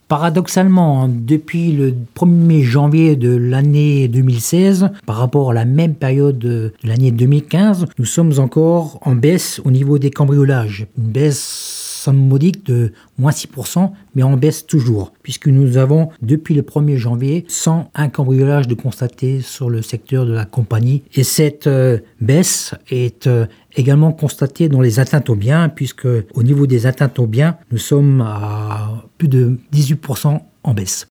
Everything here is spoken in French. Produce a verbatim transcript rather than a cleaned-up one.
Paradoxalement, hein, depuis le premier janvier de l'année deux mille seize, par rapport à la même période de l'année deux mille quinze, nous sommes encore en baisse au niveau des cambriolages. Une baisse somme modique de moins six pour cent, mais en baisse toujours, puisque nous avons, depuis le premier janvier, cent un cambriolages de constatés sur le secteur de la compagnie. Et cette euh, baisse est euh, également constatée dans les atteintes aux biens, puisque au niveau des atteintes aux biens, nous sommes à plus de dix-huit pour cent en baisse.